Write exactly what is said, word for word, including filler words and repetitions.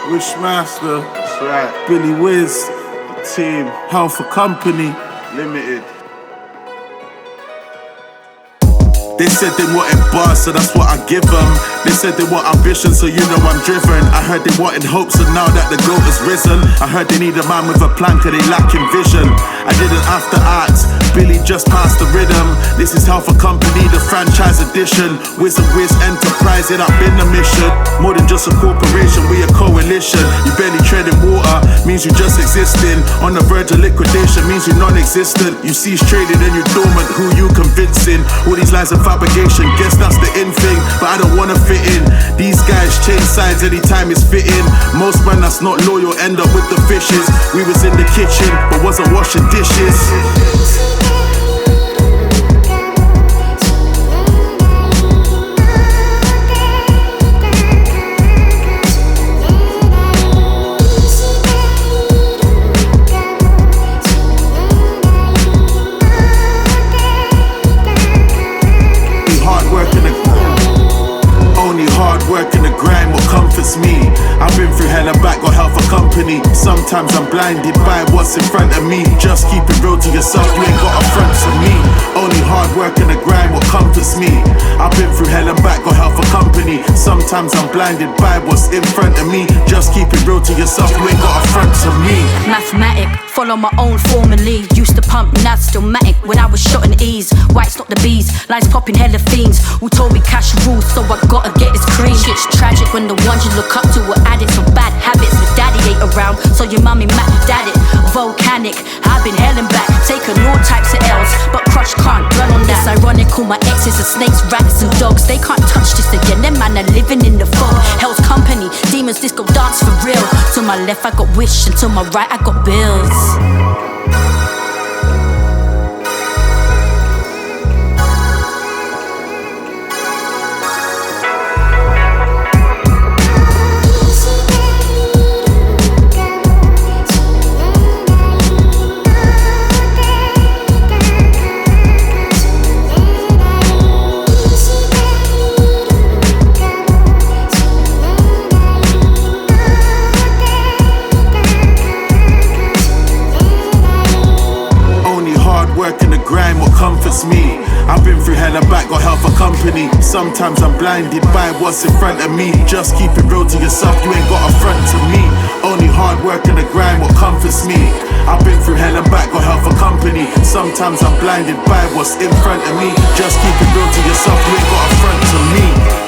Wishmaster, That's right. Billy Wiz, The team, Health for Company. limited. They said they wanted bars, so that's what I give them. They said they want ambition, so you know I'm driven. I heard they wanted hope, so now that the goat has risen, I heard they need a man with a plan, cause they lacking vision. I didn't have to ask, Billy just passed the rhythm. This is Health for Company, the franchise edition. Wiz and Wiz Enterprise, it up been the mission. More than just a corporation, we a coalition. You barely treading water, means you just existing. On the verge of liquidation, means you're non-existent. You cease trading and you're dormant, who you convincing? All these lies are fabrication, guess that's the in thing, but I don't wanna fit in. These guys change sides anytime it's fitting. Most man that's not loyal end up with the fishes. We was in the kitchen, but wasn't washing dishes. Me. I've been through hell and back, got Health for Company. Sometimes I'm blinded by what's in front of me. Just keep it real to yourself, you ain't got a front to me. Only hard work and the grind what comforts me. I've been through hell and back, got Health for Company. Sometimes I'm blinded by what's in front of me. Just keep it real to yourself, you ain't got a front to me. Mathematic, follow my own formulae. Used to pump, now still matic. When I was shot in ease, whites not the bees. Lines popping hella fiends. Who told me cash rules, so I gotta get this cream. Shit's tragic when the ones you look up to were addicts of bad habits. But daddy ain't around, so your mummy Mac dad it. Volcanic, I've been hell and back, taken all types of L's, but crush can't dwell on that. It's ironical, my exes are snakes, rats and dogs. They can't touch this again, them man are living in the fog. Hell's Company, demons disco dance for real. To my left I got Wish, and to my right I got Bills. Comforts me. I've been through hell and back, got Health for Company. Sometimes I'm blinded by what's in front of me. Just keep it real to yourself, you ain't got a front to me. Only hard work and the grind what comforts me. I've been through hell and back, got Health for Company. Sometimes I'm blinded by what's in front of me. Just keep it real to yourself, you ain't got a front to me.